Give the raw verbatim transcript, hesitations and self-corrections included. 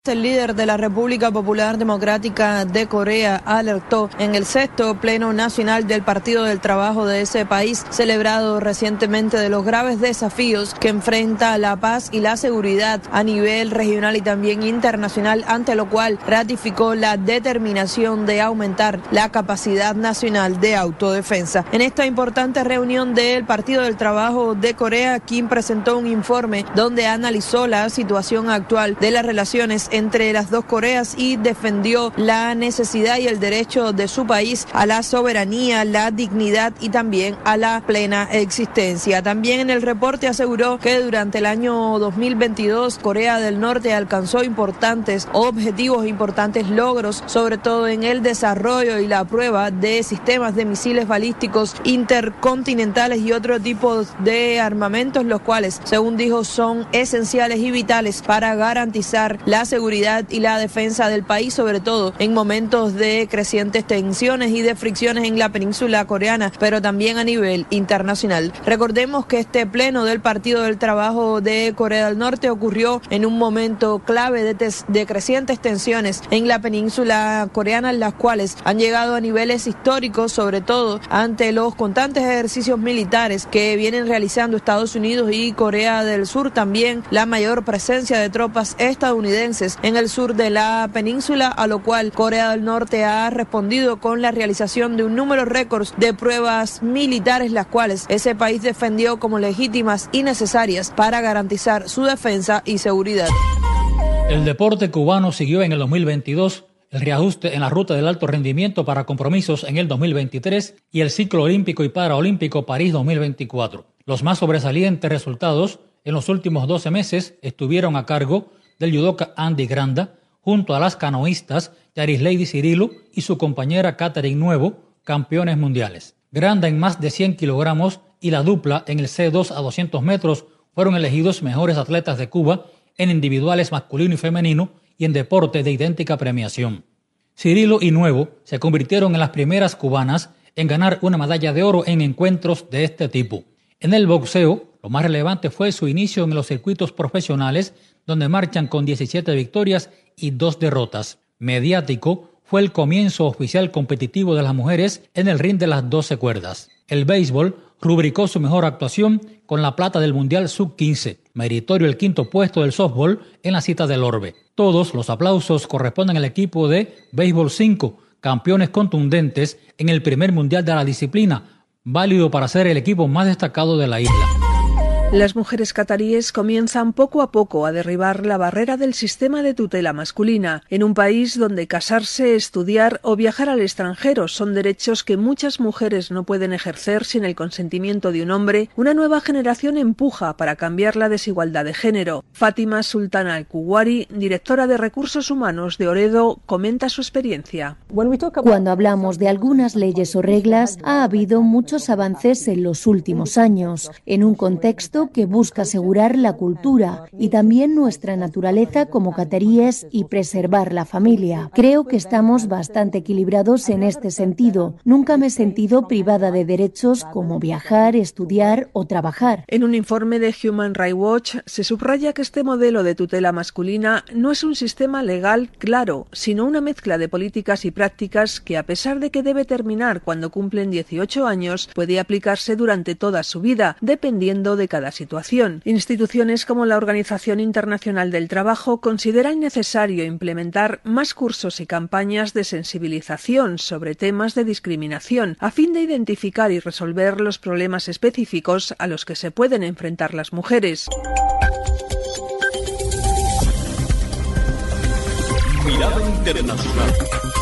El líder de la República Popular Democrática de Corea alertó en el sexto Pleno Nacional del Partido del Trabajo de ese país, celebrado recientemente, de los graves desafíos que enfrenta la paz y la seguridad a nivel regional y también internacional, ante lo cual ratificó la determinación de aumentar la capacidad nacional de autodefensa. En esta importante reunión del Partido del Trabajo de Corea, Kim presentó un informe donde analizó la situación actual de las relaciones entre las dos Coreas y defendió la necesidad y el derecho de su país a la soberanía, la dignidad y también a la plena existencia. También en el reporte aseguró que durante el año dos mil veintidós Corea del Norte alcanzó importantes objetivos, importantes logros, sobre todo en el desarrollo y la prueba de sistemas de misiles balísticos intercontinentales y otro tipo de armamentos, los cuales, según dijo, son esenciales y vitales para garantizar la seguridad seguridad y la defensa del país, sobre todo en momentos de crecientes tensiones y de fricciones en la península coreana, pero también a nivel internacional. Recordemos que este pleno del Partido del Trabajo de Corea del Norte ocurrió en un momento clave de, tes- de crecientes tensiones en la península coreana, las cuales han llegado a niveles históricos, sobre todo ante los constantes ejercicios militares que vienen realizando Estados Unidos y Corea del Sur, también la mayor presencia de tropas estadounidenses en el sur de la península, a lo cual Corea del Norte ha respondido con la realización de un número récord de pruebas militares, las cuales ese país defendió como legítimas y necesarias para garantizar su defensa y seguridad. El deporte cubano siguió en el dos mil veintidós el reajuste en la ruta del alto rendimiento para compromisos en el dos mil veintitrés y el ciclo olímpico y paraolímpico París dos mil veinticuatro. Los más sobresalientes resultados en los últimos doce meses estuvieron a cargo del judoka Andy Granda, junto a las canoístas Yarislady Cirilo y su compañera Catherine Nuevo, campeones mundiales. Granda en más de cien kilogramos y la dupla en el C dos a doscientos metros fueron elegidos mejores atletas de Cuba en individuales masculino y femenino y en deporte de idéntica premiación. Cirilo y Nuevo se convirtieron en las primeras cubanas en ganar una medalla de oro en encuentros de este tipo. En el boxeo, lo más relevante fue su inicio en los circuitos profesionales, donde marchan con diecisiete victorias y dos derrotas. Mediático fue el comienzo oficial competitivo de las mujeres en el ring de las doce cuerdas. El béisbol rubricó su mejor actuación con la plata del Mundial sub quince, meritorio el quinto puesto del softball en la cita del Orbe. Todos los aplausos corresponden al equipo de Béisbol cinco, campeones contundentes en el primer Mundial de la disciplina, válido para ser el equipo más destacado de la isla. Las mujeres cataríes comienzan poco a poco a derribar la barrera del sistema de tutela masculina. En un país donde casarse, estudiar o viajar al extranjero son derechos que muchas mujeres no pueden ejercer sin el consentimiento de un hombre, una nueva generación empuja para cambiar la desigualdad de género. Fátima Sultana Al-Kuwari, directora de Recursos Humanos de Oredo, comenta su experiencia. Cuando hablamos de algunas leyes o reglas, ha habido muchos avances en los últimos años, en un contexto que busca asegurar la cultura y también nuestra naturaleza como cataríes y preservar la familia. Creo que estamos bastante equilibrados en este sentido. Nunca me he sentido privada de derechos como viajar, estudiar o trabajar. En un informe de Human Rights Watch se subraya que este modelo de tutela masculina no es un sistema legal claro, sino una mezcla de políticas y prácticas que, a pesar de que debe terminar cuando cumplen dieciocho años, puede aplicarse durante toda su vida, dependiendo de cada situación. Instituciones como la Organización Internacional del Trabajo consideran necesario implementar más cursos y campañas de sensibilización sobre temas de discriminación, a fin de identificar y resolver los problemas específicos a los que se pueden enfrentar las mujeres. Mirada Internacional.